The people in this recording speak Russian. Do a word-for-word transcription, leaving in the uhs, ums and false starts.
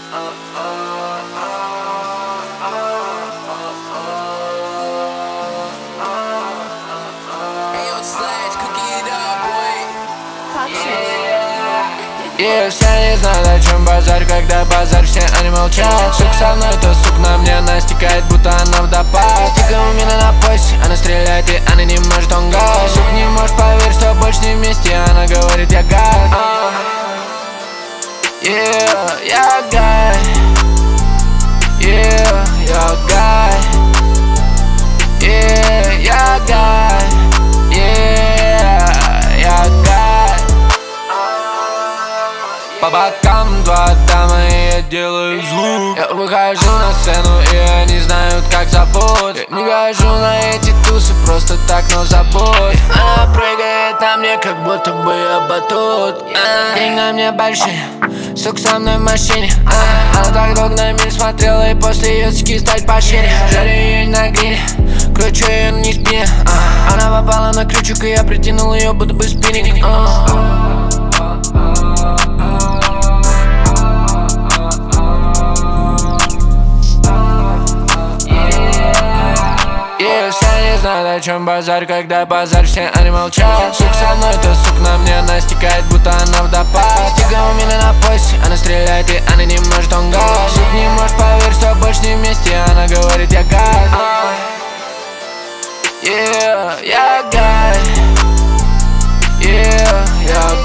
Yeah, все не знают, о чем базар, когда базар, все они молчат. Сук со мной, то сук на мне, она стекает, будто она водопад. Стика у меня на поясе, она стреляет, и она не может, он газ. Сук не можешь поверить, что больше не вместе, она говорит, я гад. uh. Yeah, я гад. Yeah, я гад. Yeah, я гад. Yeah, я гад. По бокам два дамы, и я делаю звук. Я выхожу на сцену, и они знают, как зовут. Я не хожу на эти тусы, просто так, но забудь. Она прыгает на мне, как будто бы я батут. Деньги на мне большие, сук со мной в машине. Она так долго на меня смотрела, и после ее ски стать пошире. Жарю ее на гриле, кручу ее не спине. Она попала на крючок, и я притянул ее, будто бы спиннинг. Знают, о чем базар, когда базар, все они молчат. Сук со мной, то сук на мне, она стекает, будто она водопад. Стика у меня на поясе, она стреляет, и она не может, он газ. Сук не можешь поверить, что больше не вместе, она говорит, я гад. uh. Yeah, я гад. Yeah, я